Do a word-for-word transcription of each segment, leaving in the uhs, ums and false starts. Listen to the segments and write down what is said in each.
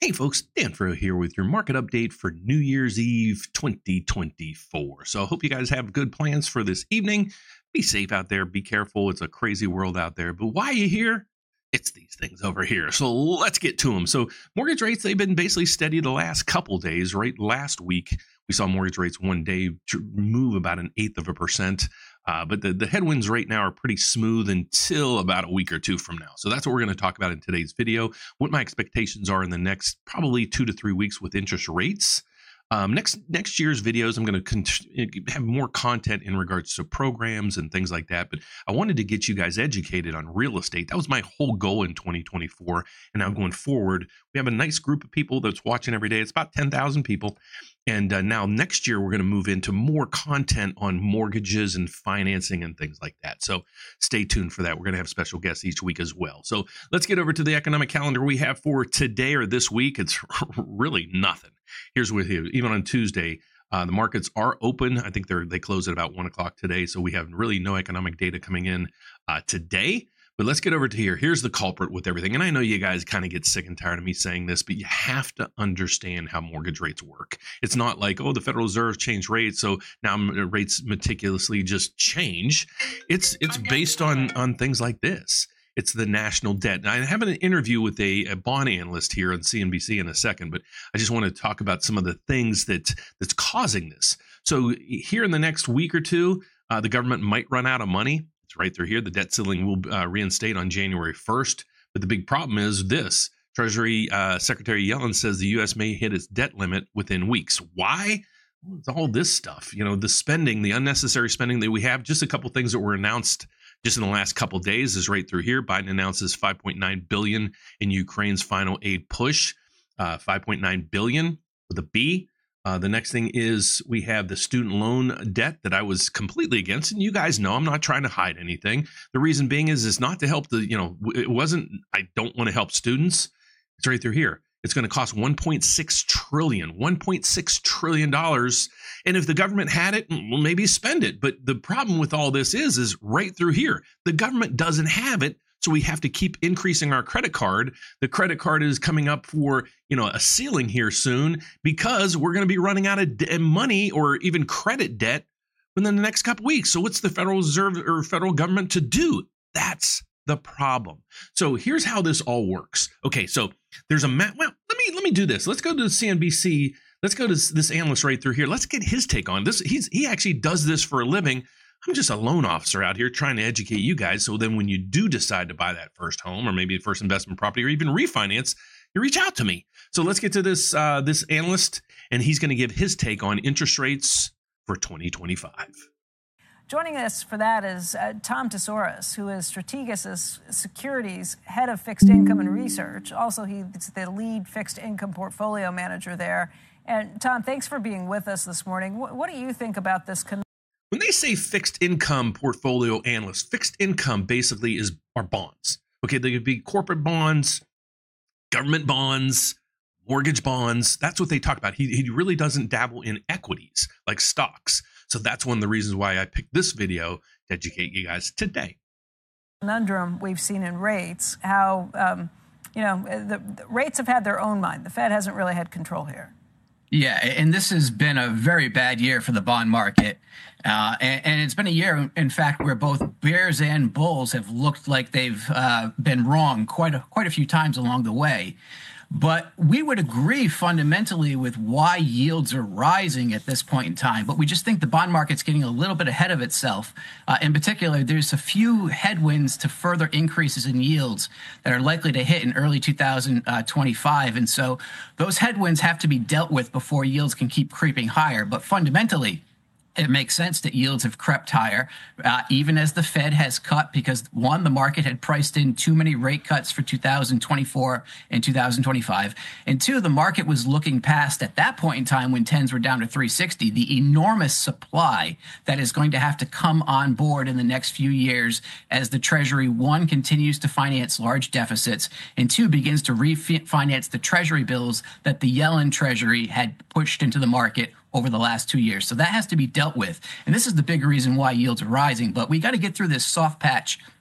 Hey folks, Dan Fro here with your market update for New Year's Eve twenty twenty-four. So I hope you guys have good plans for this evening. Be safe out there. Be careful. It's a crazy world out there. But why are you here? It's these things over here. So let's get to them. So mortgage rates, they've been basically steady the last couple days, right? Last week, we saw mortgage rates one day move about an eighth of a percent. Uh, but the, the headwinds right now are pretty smooth until about a week or two from now. So that's what we're going to talk about in today's video, what my expectations are in the next probably two to three weeks with interest rates. Um, next next year's videos, I'm going to cont- have more content in regards to programs and things like that. But I wanted to get you guys educated on real estate. That was my whole goal in twenty twenty-four. And now going forward, we have a nice group of people that's watching every day. It's about ten thousand people. And uh, now next year, we're going to move into more content on mortgages and financing and things like that. So stay tuned for that. We're going to have special guests each week as well. So let's get over to the economic calendar we have for today or this week. It's really nothing. Here's with you. Even on Tuesday, uh, the markets are open. I think they're they close at about one o'clock today. So we have really no economic data coming in uh, today. But let's get over to here. Here's the culprit with everything. And I know you guys kind of get sick and tired of me saying this, but you have to understand how mortgage rates work. It's not like, oh, the Federal Reserve changed rates, so now rates meticulously just change. It's it's based on, on things like this. It's the national debt. Now, I have an interview with a, a bond analyst here on C N B C in a second, but I just want to talk about some of the things that that's causing this. So here in the next week or two, uh, the government might run out of money. It's right through here. The debt ceiling will uh, reinstate on January first. But the big problem is this. Treasury uh, Secretary Yellen says the U S may hit its debt limit within weeks. Why? Well, it's all this stuff. You know, the spending, the unnecessary spending that we have. Just a couple things that were announced just in the last couple of days is right through here. Biden announces five point nine billion dollars in Ukraine's final aid push. Uh, five point nine billion dollars with a B. Uh, the next thing is we have the student loan debt that I was completely against. And you guys know I'm not trying to hide anything. The reason being is it's not to help the, you know, it wasn't, I don't want to help students. It's right through here. It's going to cost one point six trillion dollars, one point six trillion dollars. And if the government had it, well, maybe spend it. But the problem with all this is, is right through here. The government doesn't have it. So we have to keep increasing our credit card. The credit card is coming up for, you know, a ceiling here soon because we're going to be running out of de- money or even credit debt within the next couple weeks. So what's the Federal Reserve or federal government to do? That's the problem. So here's how this all works. Okay, so there's a map. Well, let me let me do this. Let's go to C N B C. Let's go to this analyst right through here. Let's get his take on this. He's he actually does this for a living. I'm just a loan officer out here trying to educate you guys. So then when you do decide to buy that first home or maybe first investment property or even refinance, you reach out to me. So let's get to this uh, this analyst, and he's going to give his take on interest rates for twenty twenty-five. Joining us for that is uh, Tom Tesouris, who is Strategas Securities Head of Fixed Income and Research. Also, he's the lead fixed income portfolio manager there. And Tom, thanks for being with us this morning. What, what do you think about this? Con- When they say fixed income portfolio analyst, fixed income basically is our bonds. Okay, they could be corporate bonds, government bonds, mortgage bonds. That's what they talk about. He, he really doesn't dabble in equities like stocks. So that's one of the reasons why I picked this video to educate you guys today. Conundrum we've seen in rates, how, um, you know, the, the rates have had their own mind. The Fed hasn't really had control here. Yeah, and this has been a very bad year for the bond market. Uh, and, and it's been a year, in fact, where both bears and bulls have looked like they've uh, been wrong quite a, quite a few times along the way. But we would agree fundamentally with why yields are rising at this point in time. But we just think the bond market's getting a little bit ahead of itself. Uh, in particular, there's a few headwinds to further increases in yields that are likely to hit in early two thousand twenty-five. And so those headwinds have to be dealt with before yields can keep creeping higher. But fundamentally, it makes sense that yields have crept higher, uh, even as the Fed has cut, because one, the market had priced in too many rate cuts for two thousand twenty-four and two thousand twenty-five. And two, the market was looking past, at that point in time when tens were down to three sixty, the enormous supply that is going to have to come on board in the next few years as the Treasury, one, continues to finance large deficits, and two, begins to refinance the Treasury bills that the Yellen Treasury had pushed into the market over the last two years. So that has to be dealt with. And this is the big reason why yields are rising. But we got to get through this soft patch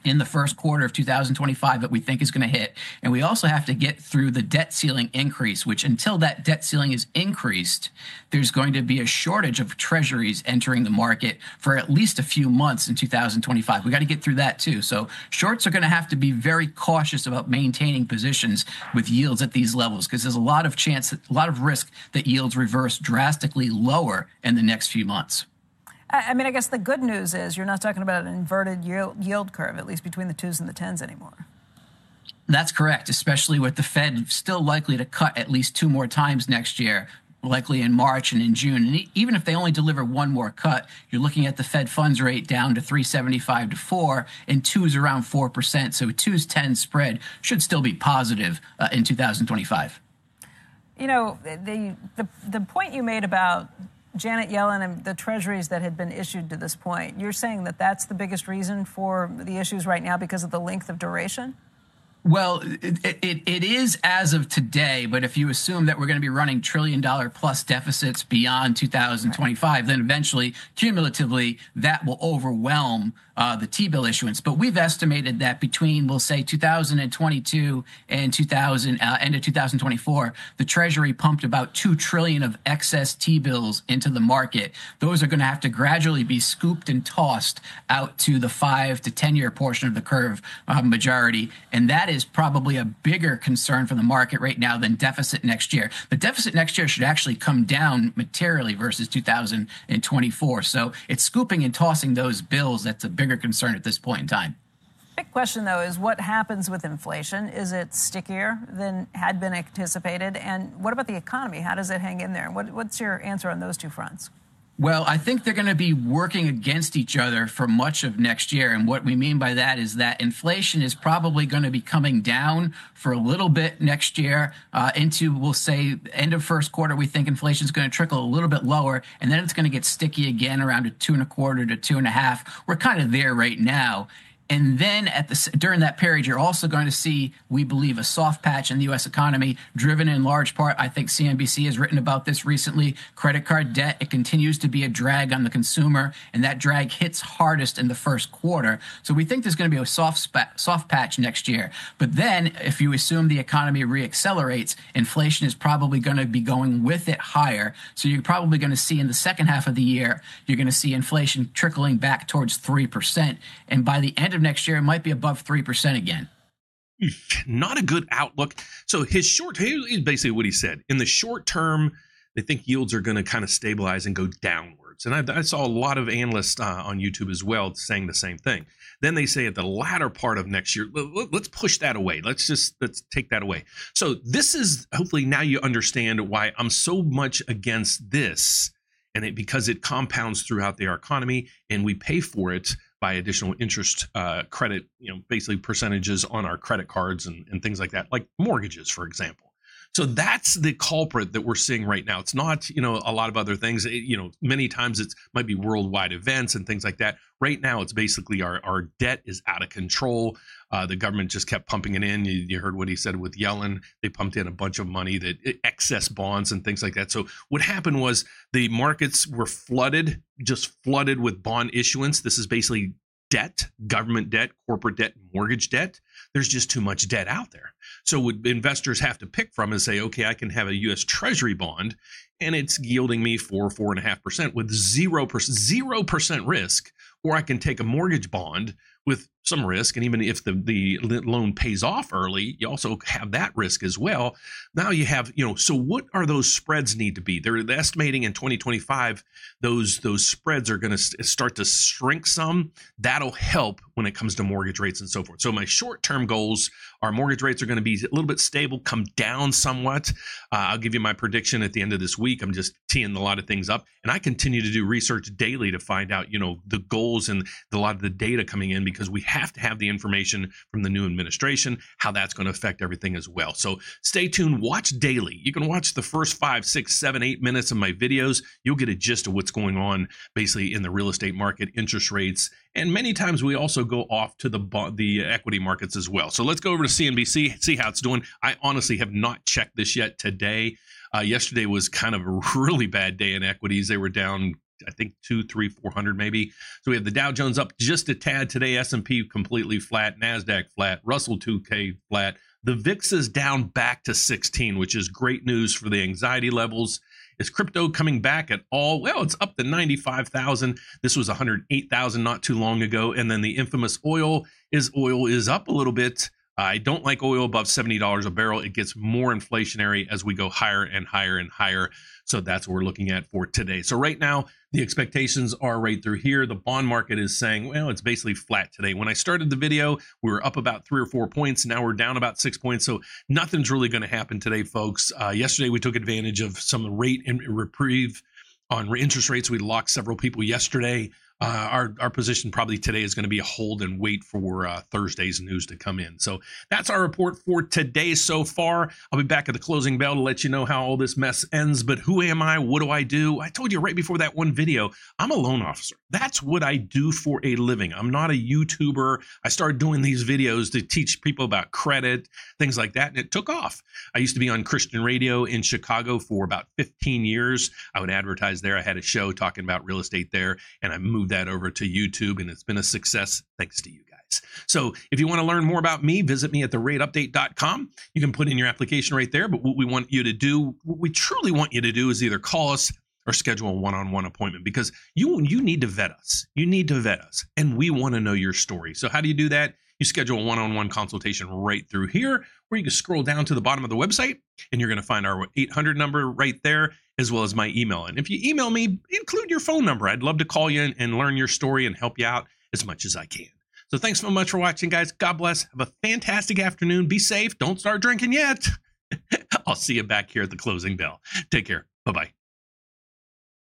in the first quarter of two thousand twenty-five that we think is going to hit. And we also have to get through the debt ceiling increase, which until that debt ceiling is increased, there's going to be a shortage of treasuries entering the market for at least a few months in two thousand twenty-five. We got to get through that too. So shorts are going to have to be very cautious about maintaining positions with yields at these levels, because there's a lot of chance, a lot of risk that yields reverse drastically lower in the next few months. I mean, I guess the good news is you're not talking about an inverted yield curve, at least between the twos and the tens anymore. That's correct, especially with the Fed still likely to cut at least two more times next year, likely in March and in June. And even if they only deliver one more cut, you're looking at the Fed funds rate down to three seventy-five to four, and twos around four percent. So a twos ten spread should still be positive uh, in two thousand twenty-five. You know, the, the the point you made about Janet Yellen and the treasuries that had been issued to this point, you're saying that that's the biggest reason for the issues right now because of the length of duration? Well, it, it, it is as of today, but if you assume that we're going to be running trillion dollar plus deficits beyond two thousand twenty-five, then eventually, cumulatively, that will overwhelm uh, the T-bill issuance. But we've estimated that between, we'll say, two thousand twenty-two and two thousand, uh, end of two thousand twenty-four, the Treasury pumped about two trillion of excess T-bills into the market. Those are going to have to gradually be scooped and tossed out to the five to ten year portion of the curve uh, majority, and that is probably a bigger concern for the market right now than deficit next year. The deficit next year should actually come down materially versus two thousand twenty-four. So it's scooping and tossing those bills that's a bigger concern at this point in time. Big question, though, is what happens with inflation? Is it stickier than had been anticipated? And what about the economy? How does it hang in there? What, what's your answer on those two fronts? Well, I think they're going to be working against each other for much of next year. And what we mean by that is that inflation is probably going to be coming down for a little bit next year uh, into, we'll say, end of first quarter. We think inflation is going to trickle a little bit lower, and then it's going to get sticky again around a two and a quarter to two and a half. We're kind of there right now. And then at the, during that period, you're also going to see, we believe, a soft patch in the U S economy, driven in large part, I think C N B C has written about this recently, credit card debt. It continues to be a drag on the consumer, and that drag hits hardest in the first quarter. So we think there's going to be a soft spa- soft patch next year. But then if you assume the economy reaccelerates, inflation is probably going to be going with it higher. So you're probably going to see in the second half of the year, you're going to see inflation trickling back towards three percent. And by the end of next year, it might be above three percent again. Not a good outlook. So his short, here's basically what he said. In the short term, they think yields are going to kind of stabilize and go downwards. And I, I saw a lot of analysts uh, on YouTube as well saying the same thing. Then they say at the latter part of next year, let's push that away. Let's just, let's take that away. So this is, hopefully now you understand why I'm so much against this. And it, because it compounds throughout the economy and we pay for it by additional interest uh, credit, you know, basically percentages on our credit cards and, and things like that, like mortgages, for example. So that's the culprit that we're seeing right now. It's not, you know, a lot of other things. It, you know, many times it's might be worldwide events and things like that. Right now, it's basically our, our debt is out of control. Uh, the government just kept pumping it in. You, you heard what he said with Yellen. They pumped in a bunch of money, that excess bonds and things like that. So what happened was the markets were flooded, just flooded with bond issuance. This is basically debt, government debt, corporate debt, mortgage debt. There's just too much debt out there. So what investors have to pick from is say, okay, I can have a U S Treasury bond and it's yielding me four, four and a half percent with zero percent, zero percent risk, or I can take a mortgage bond with some risk. And even if the, the loan pays off early, you also have that risk as well. Now you have, you know, so what are those spreads need to be? They're estimating in twenty twenty-five, those, those spreads are going to start to shrink some. That'll help when it comes to mortgage rates and so forth. So my short-term goals are mortgage rates are going to be a little bit stable, come down somewhat. Uh, I'll give you my prediction at the end of this week. I'm just teeing a lot of things up, and I continue to do research daily to find out, you know, the goals and the, a lot of the data coming in, because we have to have the information from the new administration, how that's going to affect everything as well. So stay tuned, watch daily. You can watch the first five, six, seven, eight minutes of my videos. You'll get a gist of what's going on basically in the real estate market, interest rates, and many times we also go off to the the equity markets as well. So let's go over to C N B C, see how it's doing. I honestly have not checked this yet today. Uh, yesterday was kind of a really bad day in equities. They were down I think two, three, four hundred maybe. So we have the Dow Jones up just a tad today, S and P completely flat, NASDAQ flat, Russell two K flat. The V I X is down back to sixteen, which is great news for the anxiety levels. Is crypto coming back at all? Well, it's up to ninety-five thousand. This was one hundred eight thousand not too long ago. And then the infamous oil is oil is up a little bit. I don't like oil above seventy dollars a barrel. It gets more inflationary as we go higher and higher and higher. So that's what we're looking at for today. So right now, the expectations are right through here. The bond market is saying, well, it's basically flat today. When I started the video, we were up about three or four points. Now we're down about six points. So nothing's really going to happen today, folks. Uh, yesterday, we took advantage of some rate and reprieve on interest rates. We locked several people yesterday. Uh, our, our position probably today is going to be a hold and wait for uh, Thursday's news to come in. So that's our report for today so far. I'll be back at the closing bell to let you know how all this mess ends. But who am I? What do I do? I told you right before that one video, I'm a loan officer. That's what I do for a living. I'm not a YouTuber. I started doing these videos to teach people about credit, things like that, and it took off. I used to be on Christian radio in Chicago for about fifteen years. I would advertise there. I had a show talking about real estate there, and I moved that over to YouTube, and it's been a success thanks to you guys. So if you want to learn more about me, visit me at the rate update dot com. You can put in your application right there, but what we want you to do, what we truly want you to do is either call us or schedule a one-on-one appointment, because you you need to vet us. You need to vet us, and we want to know your story. So how do you do that? You schedule a one-on-one consultation right through here, or you can scroll down to the bottom of the website, and you're going to find our eight hundred number right there, as well as my email. And if you email me, include your phone number. I'd love to call you and, and learn your story and help you out as much as I can. So thanks so much for watching, guys. God bless. Have a fantastic afternoon. Be safe. Don't start drinking yet. I'll see you back here at the closing bell. Take care. Bye-bye.